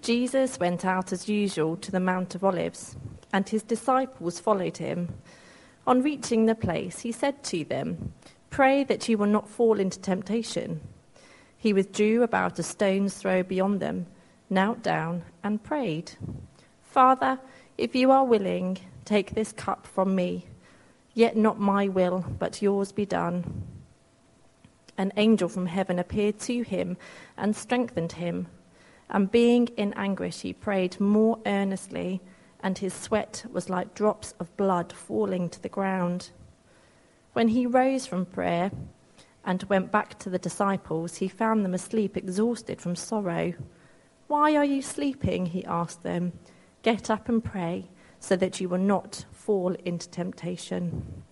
Jesus went out as usual to the Mount of Olives, and his disciples followed him. On reaching the place, he said to them, "Pray that you will not fall into temptation." He withdrew about a stone's throw beyond them, knelt down and prayed, "Father, if you are willing, take this cup from me. Yet not my will, but yours be done." An angel from heaven appeared to him and strengthened him. And being in anguish, he prayed more earnestly, and his sweat was like drops of blood falling to the ground. When he rose from prayer and went back to the disciples, he found them asleep, exhausted from sorrow. "Why are you sleeping?" he asked them. "Get up and pray, so that you will not fall into temptation."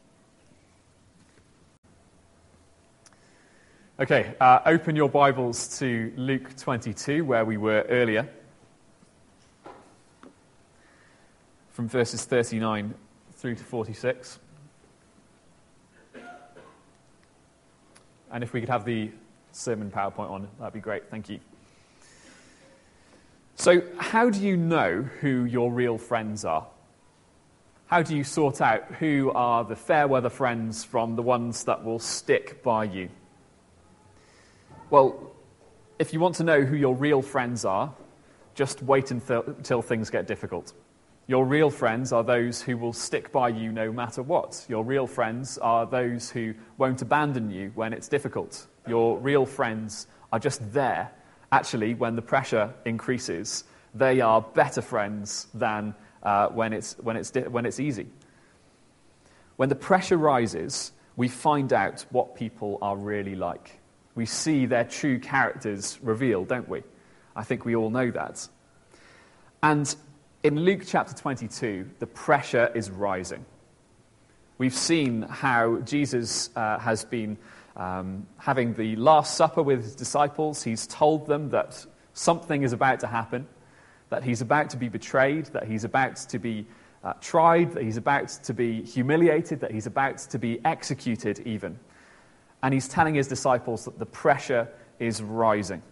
Okay, open your Bibles to Luke 22, where we were earlier, from verses 39 through to 46. And if we could have the sermon PowerPoint on, that'd be great, thank you. So, how do you know who your real friends are? How do you sort out who are the fair weather friends from the ones that will stick by you? Well, if you want to know who your real friends are, just wait until things get difficult. Your real friends are those who will stick by you no matter what. Your real friends are those who won't abandon you when it's difficult. Your real friends are just there. Actually, when the pressure increases, they are better friends than when it's easy. When the pressure rises, we find out what people are really like. We see their true characters revealed, don't we? I think we all know that. And in Luke chapter 22, the pressure is rising. We've seen how Jesus has been having the Last Supper with his disciples. He's told them that something is about to happen, that he's about to be betrayed, that he's about to be tried, that he's about to be humiliated, that he's about to be executed even. And he's telling his disciples that the pressure is rising.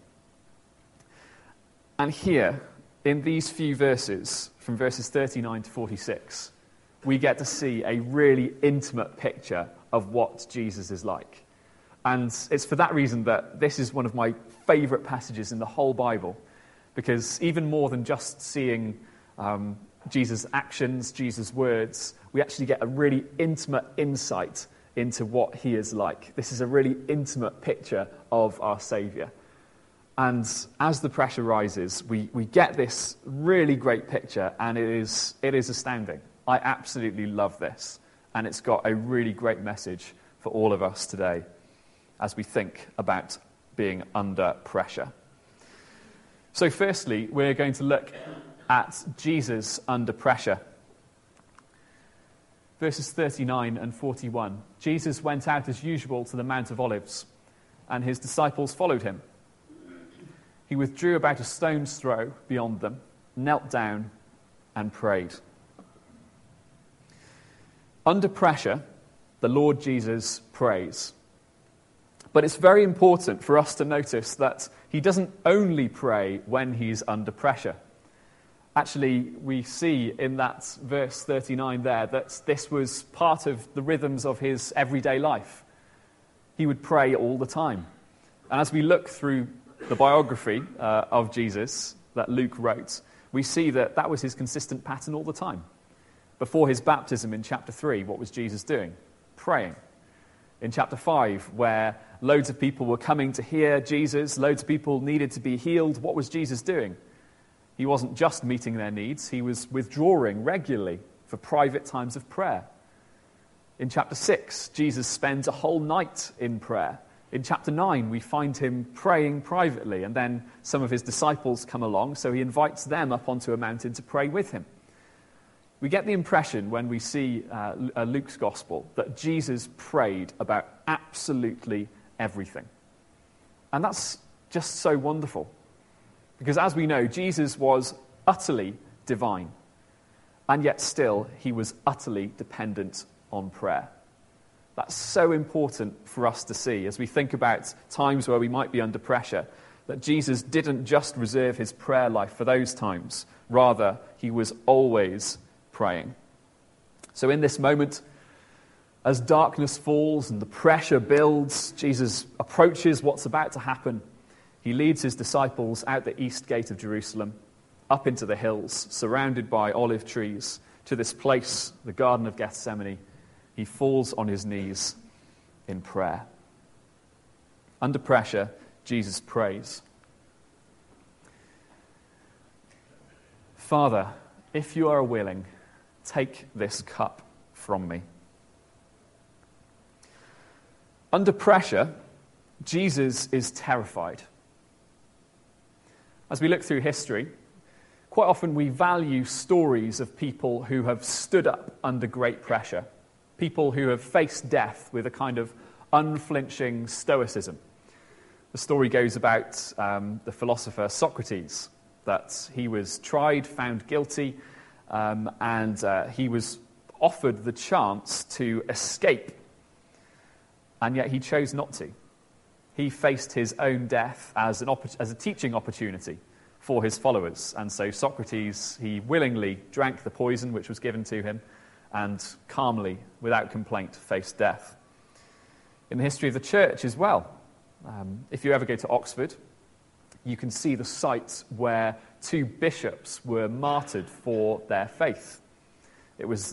And here, in these few verses, from verses 39 to 46, we get to see a really intimate picture of what Jesus is like. And it's for that reason that this is one of my favourite passages in the whole Bible, because even more than just seeing Jesus' actions, Jesus' words, we actually get a really intimate insight into what he is like. This is a really intimate picture of our Saviour. And as the pressure rises, we get this really great picture, and it is astounding. I absolutely love this, and it's got a really great message for all of us today as we think about being under pressure. So firstly, we're going to look at Jesus under pressure. Verses 39 and 41. Jesus went out as usual to the Mount of Olives, and his disciples followed him. He withdrew about a stone's throw beyond them, knelt down, and prayed. Under pressure, the Lord Jesus prays. But it's very important for us to notice that he doesn't only pray when he's under pressure. Actually, we see in that verse 39 there that this was part of the rhythms of his everyday life. He would pray all the time. And as we look through the biography of Jesus that Luke wrote, we see that that was his consistent pattern all the time. Before his baptism in chapter 3, what was Jesus doing? Praying. In chapter 5, where loads of people were coming to hear Jesus, loads of people needed to be healed, what was Jesus doing? He wasn't just meeting their needs, he was withdrawing regularly for private times of prayer. In chapter 6, Jesus spends a whole night in prayer. In chapter 9, we find him praying privately, and then some of his disciples come along, so he invites them up onto a mountain to pray with him. We get the impression when we see Luke's gospel that Jesus prayed about absolutely everything. And that's just so wonderful. Because as we know, Jesus was utterly divine, and yet still he was utterly dependent on prayer. That's so important for us to see as we think about times where we might be under pressure, that Jesus didn't just reserve his prayer life for those times. Rather, he was always praying. So in this moment, as darkness falls and the pressure builds, Jesus approaches what's about to happen. He leads his disciples out the east gate of Jerusalem, up into the hills, surrounded by olive trees, to this place, the Garden of Gethsemane. He falls on his knees in prayer. Under pressure, Jesus prays. Father, if you are willing, take this cup from me. Under pressure, Jesus is terrified. As we look through history, quite often we value stories of people who have stood up under great pressure, people who have faced death with a kind of unflinching stoicism. The story goes about the philosopher Socrates, that he was tried, found guilty, and he was offered the chance to escape, and yet he chose not to. He faced his own death as a teaching opportunity for his followers. And so Socrates, he willingly drank the poison which was given to him and calmly, without complaint, faced death. In the history of the church as well, if you ever go to Oxford, you can see the site where two bishops were martyred for their faith. It was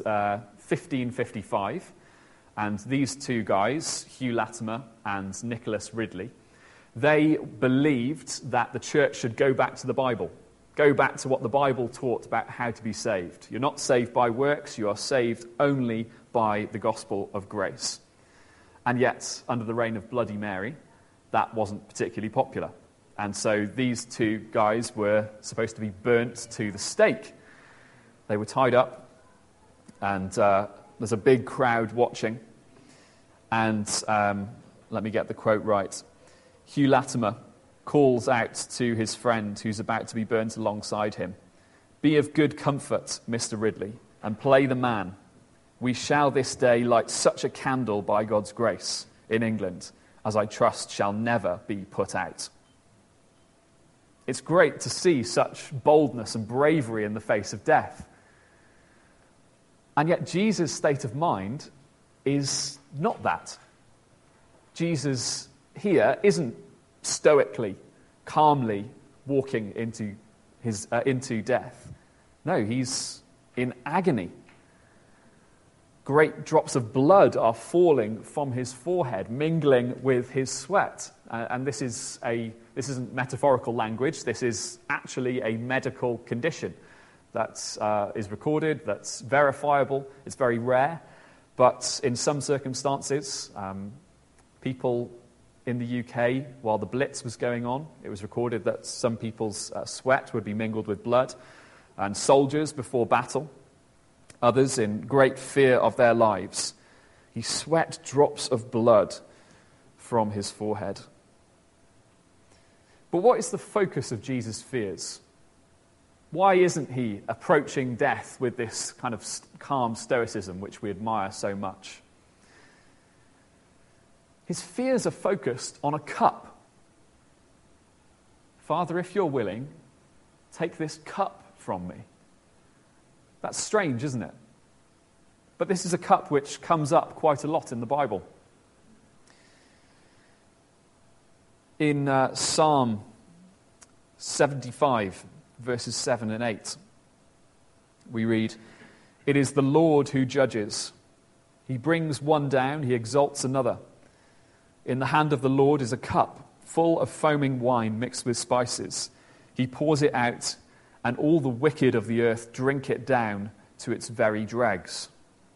1555, and these two guys, Hugh Latimer and Nicholas Ridley, they believed that the church should go back to the Bible, go back to what the Bible taught about how to be saved. You're not saved by works, you are saved only by the gospel of grace. And yet, under the reign of Bloody Mary, that wasn't particularly popular. And so these two guys were supposed to be burnt to the stake. They were tied up, and there's a big crowd watching. And let me get the quote right. Hugh Latimer calls out to his friend who's about to be burnt alongside him, "Be of good comfort, Mr. Ridley, and play the man. We shall this day light such a candle by God's grace in England, as I trust shall never be put out." It's great to see such boldness and bravery in the face of death. And yet Jesus' state of mind is not that. Jesus here isn't stoically, calmly walking into death. No, he's in agony. Great drops of blood are falling from his forehead, mingling with his sweat. And this isn't metaphorical language. This is actually a medical condition that is recorded, that's verifiable. It's very rare. But in some circumstances, people in the UK, while the Blitz was going on, it was recorded that some people's sweat would be mingled with blood, and soldiers before battle, others in great fear of their lives, he sweat drops of blood from his forehead. But what is the focus of Jesus' fears? Why isn't he approaching death with this kind of calm stoicism which we admire so much? His fears are focused on a cup. Father, if you're willing, take this cup from me. That's strange, isn't it? But this is a cup which comes up quite a lot in the Bible. In Psalm 75, verses 7 and 8, we read, "It is the Lord who judges. He brings one down, he exalts another. In the hand of the Lord is a cup full of foaming wine mixed with spices. He pours it out, and all the wicked of the earth drink it down to its very dregs."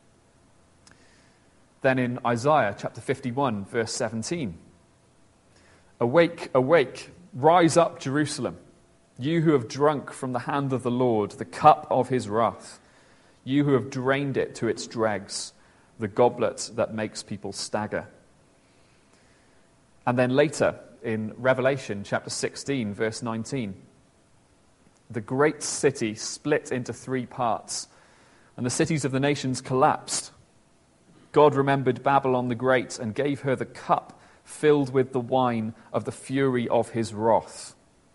Then in Isaiah chapter 51, verse 17, "Awake, awake, rise up, Jerusalem, you who have drunk from the hand of the Lord the cup of his wrath, you who have drained it to its dregs, the goblet that makes people stagger." And then later in Revelation chapter 16, verse 19, "The great city split into 3 parts, and the cities of the nations collapsed. God remembered Babylon the Great and gave her the cup filled with the wine of the fury of his wrath.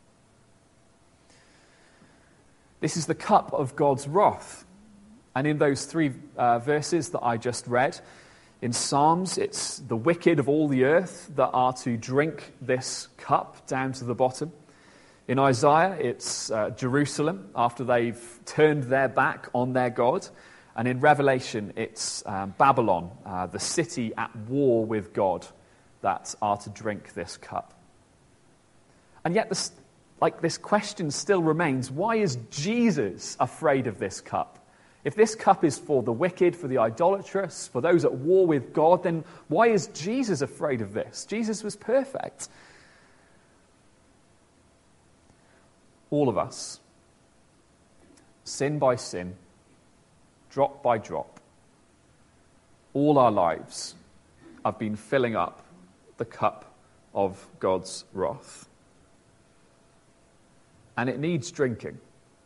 This is the cup of God's wrath. And in those three verses that I just read, in Psalms, it's the wicked of all the earth that are to drink this cup down to the bottom. In Isaiah, it's Jerusalem after they've turned their back on their God. And in Revelation, it's Babylon, the city at war with God, that are to drink this cup. And yet this question still remains, why is Jesus afraid of this cup? If this cup is for the wicked, for the idolatrous, for those at war with God, then why is Jesus afraid of this? Jesus was perfect. All of us, sin by sin, drop by drop, all our lives have been filling up the cup of God's wrath. And it needs drinking.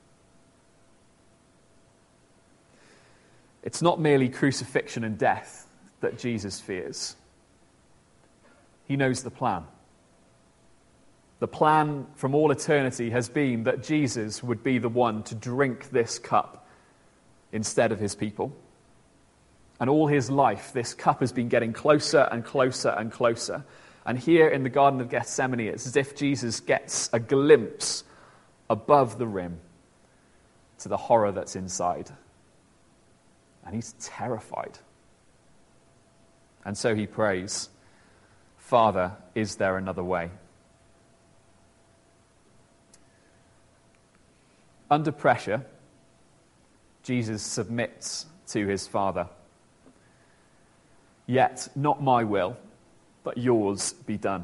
It's not merely crucifixion and death that Jesus fears. He knows the plan. The plan from all eternity has been that Jesus would be the one to drink this cup instead of his people. And all his life, this cup has been getting closer and closer and closer. And here in the Garden of Gethsemane, it's as if Jesus gets a glimpse above the rim to the horror that's inside. And he's terrified. And so he prays, "Father, is there another way?" Under pressure, Jesus submits to his Father. "Yet not my will, but yours be done."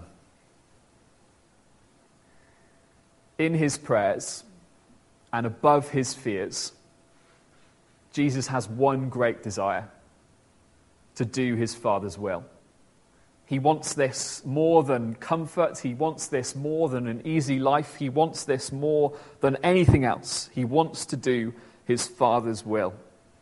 In his prayers and above his fears, Jesus has one great desire: to do his Father's will. He wants this more than comfort. He wants this more than an easy life. He wants this more than anything else. He wants to do his Father's will.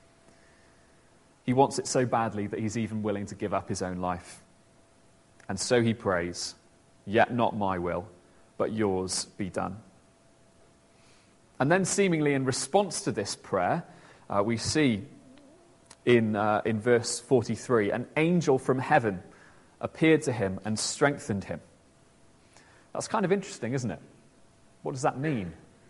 He wants it so badly that he's even willing to give up his own life. And so he prays, "Yet not my will, but yours be done." And then seemingly in response to this prayer, we see in verse 43, an angel from heaven appeared to him and strengthened him. That's kind of interesting, isn't it? What does that mean?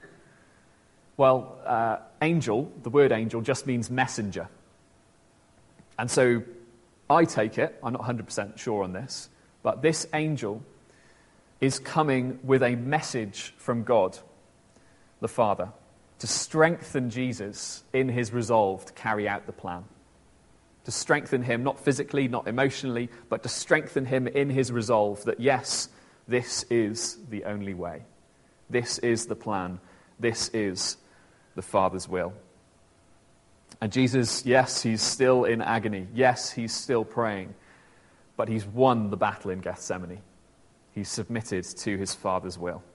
Well, angel, the word angel, just means messenger. And so I take it, I'm not 100% sure on this, but this angel is coming with a message from God, the Father, to strengthen Jesus in his resolve to carry out the plan. To strengthen him, not physically, not emotionally, but to strengthen him in his resolve that, yes, this is the only way. This is the plan. This is the Father's will. And Jesus, yes, he's still in agony. Yes, he's still praying. But he's won the battle in Gethsemane. He's submitted to his Father's will.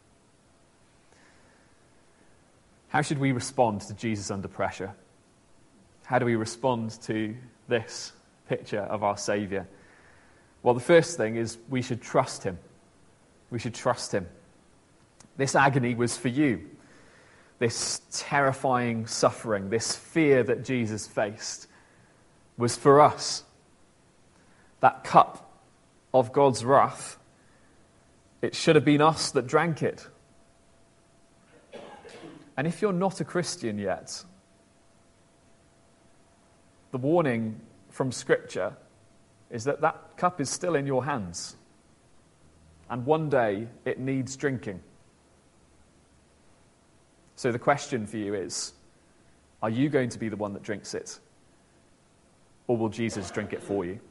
How should we respond to Jesus under pressure? How do we respond to this picture of our Saviour? Well, the first thing is we should trust him. We should trust him. This agony was for you. This terrifying suffering, this fear that Jesus faced was for us. That cup of God's wrath, it should have been us that drank it. And if you're not a Christian yet, the warning from Scripture is that that cup is still in your hands. And one day it needs drinking. So the question for you is, are you going to be the one that drinks it? Or will Jesus drink it for you?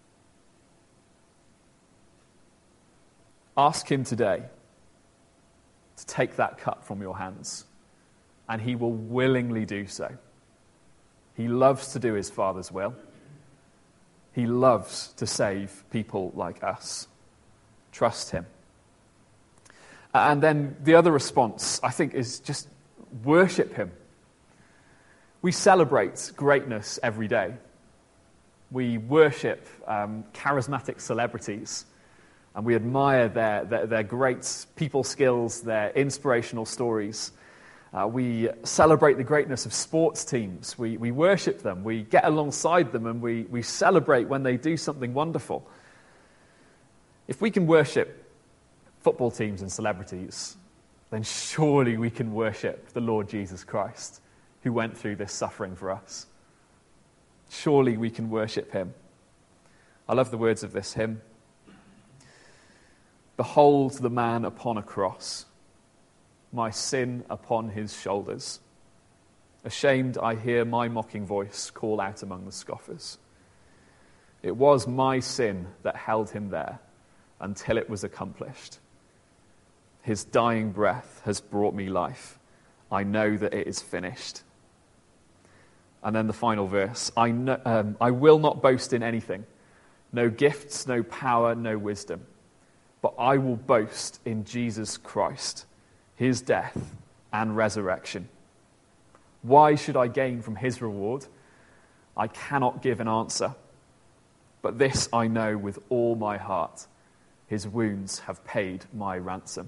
Ask him today to take that cup from your hands, and he will willingly do so. He loves to do his Father's will. He loves to save people like us. Trust him. And then the other response, I think, is just worship him. We celebrate greatness every day. We worship charismatic celebrities. And we admire their great people skills, their inspirational stories. We celebrate the greatness of sports teams. We worship them. We get alongside them and we celebrate when they do something wonderful. If we can worship football teams and celebrities, then surely we can worship the Lord Jesus Christ, who went through this suffering for us. Surely we can worship him. I love the words of this hymn. Behold the man upon a cross, my sin upon his shoulders. Ashamed, I hear my mocking voice call out among the scoffers. It was my sin that held him there until it was accomplished. His dying breath has brought me life. I know that it is finished. And then the final verse. I will not boast in anything. No gifts, no power, no wisdom. But I will boast in Jesus Christ, his death and resurrection. Why should I gain from his reward? I cannot give an answer. But this I know with all my heart. His wounds have paid my ransom.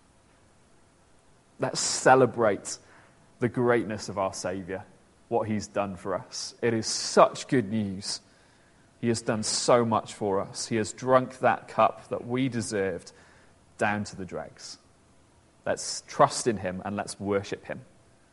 Let's celebrate the greatness of our Saviour, what he's done for us. It is such good news. He has done so much for us. He has drunk that cup that we deserved down to the dregs. Let's trust in him and let's worship him.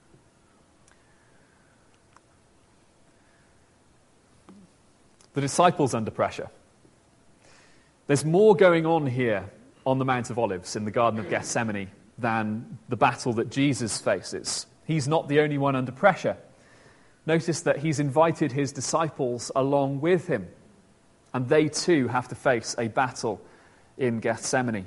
The disciples under pressure. There's more going on here on the Mount of Olives in the Garden of Gethsemane than the battle that Jesus faces. He's not the only one under pressure. Notice that he's invited his disciples along with him, and they too have to face a battle in Gethsemane.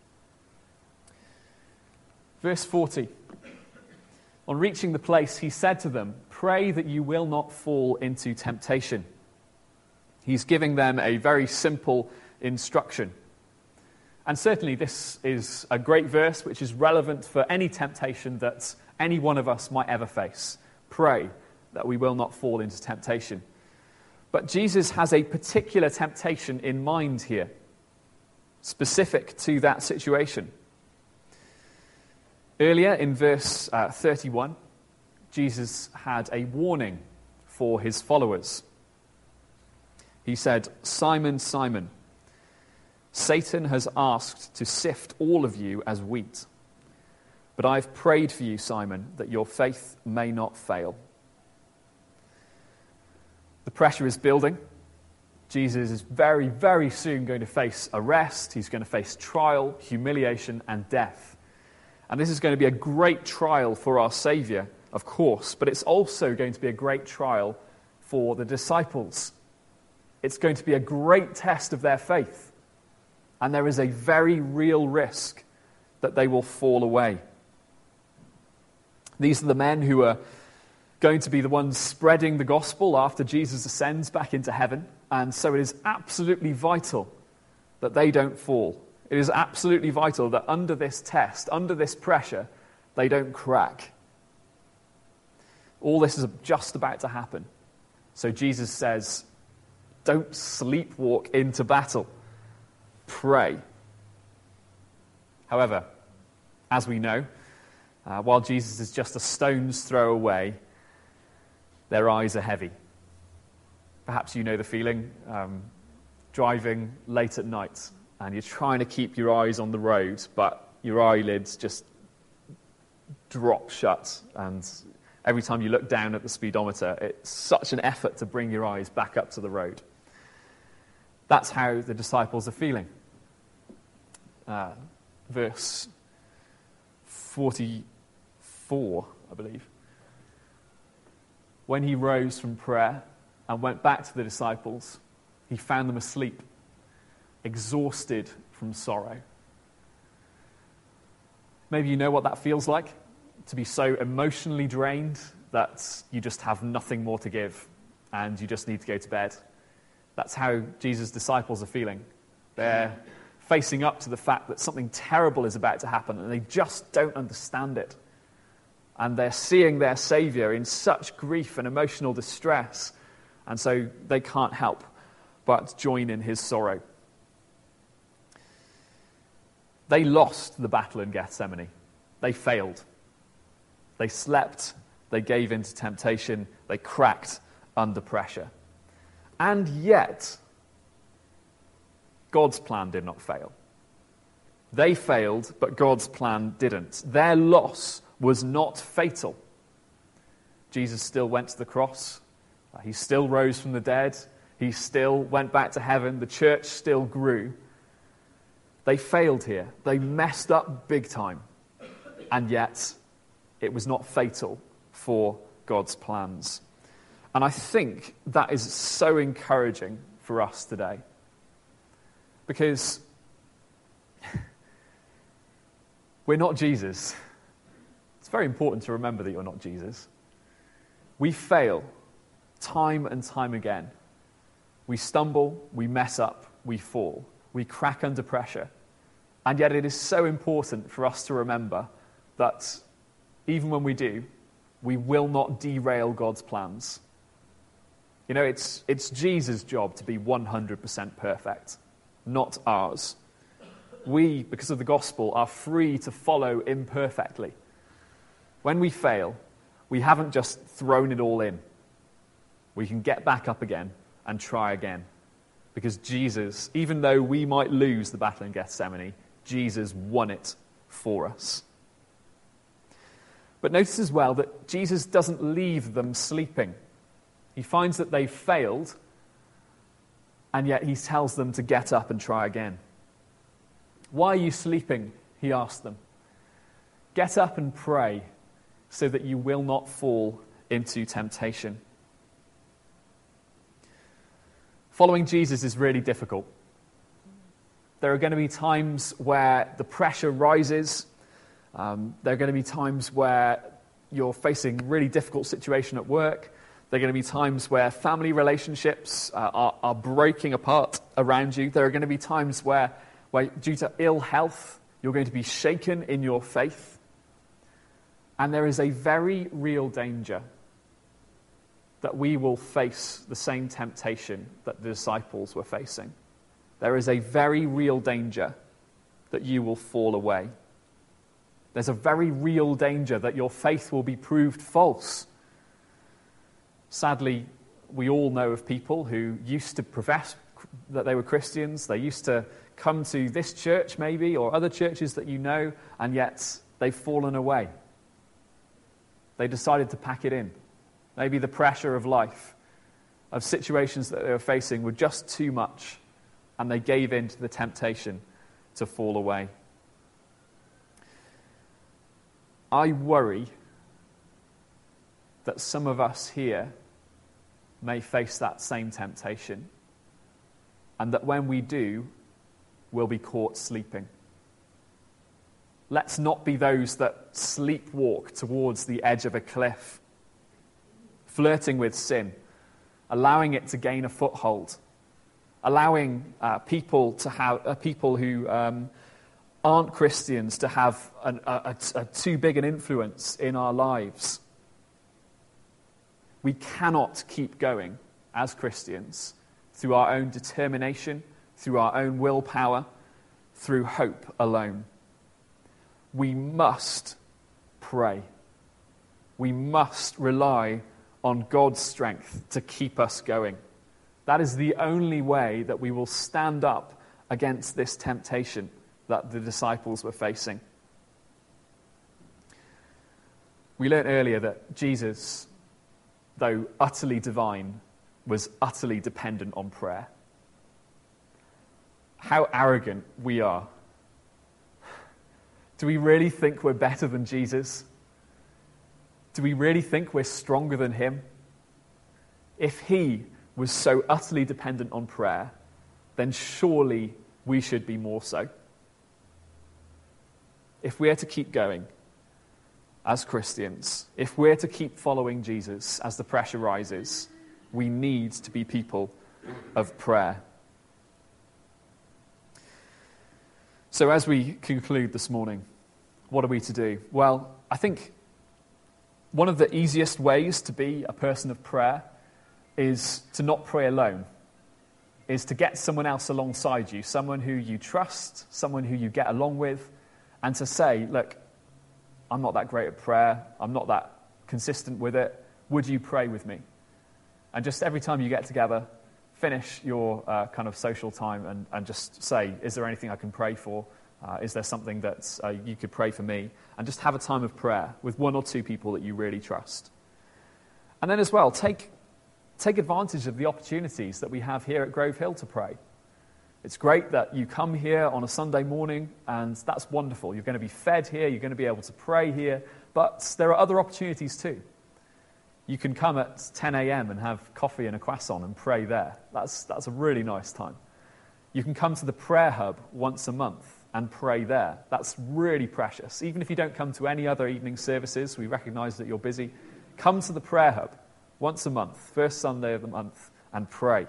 Verse 40. On reaching the place, he said to them, "Pray that you will not fall into temptation." He's giving them a very simple instruction. And certainly this is a great verse which is relevant for any temptation that any one of us might ever face. Pray that we will not fall into temptation. But Jesus has a particular temptation in mind here, specific to that situation. Earlier in verse 31, Jesus had a warning for his followers. He said, "Simon, Simon, Satan has asked to sift all of you as wheat. But I've prayed for you, Simon, that your faith may not fail." The pressure is building. Jesus is very, very soon going to face arrest. He's going to face trial, humiliation, and death. And this is going to be a great trial for our Saviour, of course, but it's also going to be a great trial for the disciples. It's going to be a great test of their faith. And there is a very real risk that they will fall away. These are the men who are going to be the ones spreading the gospel after Jesus ascends back into heaven. And so it is absolutely vital that they don't fall. It is absolutely vital that under this test, under this pressure, they don't crack. All this is just about to happen. So Jesus says, don't sleepwalk into battle. Pray. However, as we know, while Jesus is just a stone's throw away, their eyes are heavy. Perhaps you know the feeling, driving late at night, and you're trying to keep your eyes on the road, but your eyelids just drop shut, and every time you look down at the speedometer, it's such an effort to bring your eyes back up to the road. That's how the disciples are feeling. Verse 44, I believe. When he rose from prayer and went back to the disciples, he found them asleep, exhausted from sorrow. Maybe you know what that feels like, to be so emotionally drained that you just have nothing more to give and you just need to go to bed. That's how Jesus' disciples are feeling. They're facing up to the fact that something terrible is about to happen and they just don't understand it. And they're seeing their Saviour in such grief and emotional distress, and so they can't help but join in his sorrow. They lost the battle in Gethsemane. They failed. They slept. They gave in to temptation. They cracked under pressure. And yet, God's plan did not fail. They failed, but God's plan didn't. Their loss was not fatal. Jesus still went to the cross. He still rose from the dead. He still went back to heaven. The church still grew. They failed here. They messed up big time. And yet, it was not fatal for God's plans. And I think that is so encouraging for us today. Because we're not Jesus. It's very important to remember that you're not Jesus. We fail time and time again. We stumble, we mess up, we fall, we crack under pressure. And yet it is so important for us to remember that even when we do, we will not derail God's plans. You know, it's Jesus' job to be 100% perfect, not ours. We, because of the gospel, are free to follow imperfectly. When we fail, we haven't just thrown it all in. We can get back up again and try again. Because Jesus, even though we might lose the battle in Gethsemane, Jesus won it for us. But notice as well that Jesus doesn't leave them sleeping. He finds that they've failed, and yet he tells them to get up and try again. Why are you sleeping? He asked them. Get up and pray so that you will not fall into temptation. Following Jesus is really difficult. There are going to be times where the pressure rises. There are going to be times where you're facing a really difficult situation at work. There are going to be times where family relationships are breaking apart around you. There are going to be times where due to ill health, you're going to be shaken in your faith. And there is a very real danger that we will face the same temptation that the disciples were facing. There is a very real danger that you will fall away. There's a very real danger that your faith will be proved false. Sadly, we all know of people who used to profess that they were Christians. They used to come to this church maybe, or other churches that you know, and yet they've fallen away. They decided to pack it in. Maybe the pressure of life, of situations that they were facing were just too much, and they gave in to the temptation to fall away. I worry that some of us here may face that same temptation, and that when we do, we'll be caught sleeping. Let's not be those that sleepwalk towards the edge of a cliff, flirting with sin, allowing it to gain a foothold, allowing people who aren't Christians to have a too big an influence in our lives. We cannot keep going as Christians through our own determination, through our own willpower, through hope alone. We must pray. We must rely on God's strength to keep us going. That is the only way that we will stand up against this temptation that the disciples were facing. We learned earlier that Jesus, though utterly divine, was utterly dependent on prayer. How arrogant we are. Do we really think we're better than Jesus? Do we really think we're stronger than him? If he was so utterly dependent on prayer, then surely we should be more so. If we're to keep going as Christians, if we're to keep following Jesus as the pressure rises, we need to be people of prayer. So as we conclude this morning, what are we to do? Well, I think one of the easiest ways to be a person of prayer is to not pray alone. is to get someone else alongside you, someone who you trust, someone who you get along with, and to say, look, I'm not that great at prayer, I'm not that consistent with it, would you pray with me? And just every time you get together, finish your kind of social time and just say, is there anything I can pray for? Is there something that you could pray for me? And just have a time of prayer with one or two people that you really trust. And then as well, take advantage of the opportunities that we have here at Grove Hill to pray. It's great that you come here on a Sunday morning, and that's wonderful. You're going to be fed here, you're going to be able to pray here, but there are other opportunities too. You can come at 10 a.m. and have coffee and a croissant and pray there. That's a really nice time. You can come to the prayer hub once a month and pray there. That's really precious. Even if you don't come to any other evening services, we recognize that you're busy. Come to the prayer hub once a month, first Sunday of the month, and pray.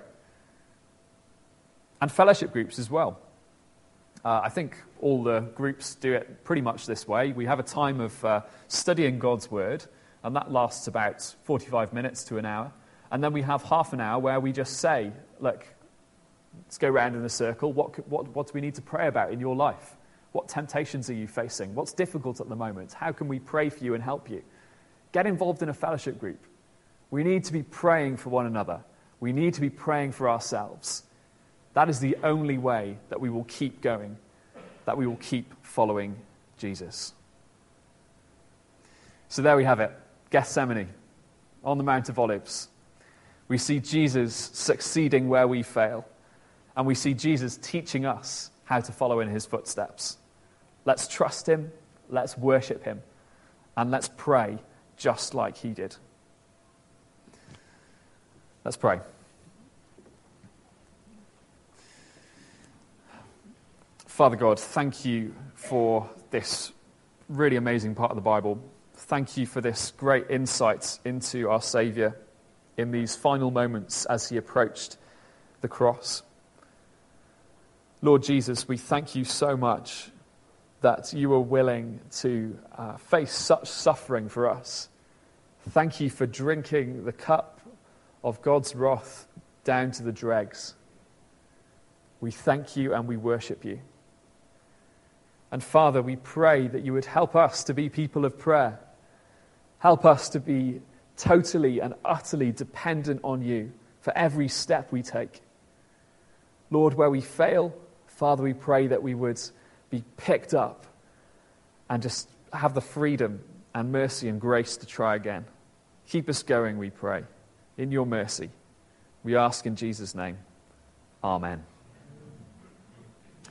And fellowship groups as well. I think all the groups do it pretty much this way. We have a time of studying God's Word, and that lasts about 45 minutes to an hour. And then we have half an hour where we just say, look, let's go round in a circle. What do we need to pray about in your life? What temptations are you facing? What's difficult at the moment? How can we pray for you and help you? Get involved in a fellowship group. We need to be praying for one another. We need to be praying for ourselves. That is the only way that we will keep going, that we will keep following Jesus. So there we have it. Gethsemane, on the Mount of Olives. We see Jesus succeeding where we fail, and we see Jesus teaching us how to follow in his footsteps. Let's trust him, let's worship him, and let's pray just like he did. Let's pray. Father God, thank you for this really amazing part of the Bible. Thank you for this great insight into our Saviour in these final moments as he approached the cross. Lord Jesus, we thank you so much that you were willing to face such suffering for us. Thank you for drinking the cup of God's wrath down to the dregs. We thank you and we worship you. And Father, we pray that you would help us to be people of prayer. Help us to be totally and utterly dependent on you for every step we take. Lord, where we fail, Father, we pray that we would be picked up and just have the freedom and mercy and grace to try again. Keep us going, we pray. In your mercy, we ask in Jesus' name. Amen.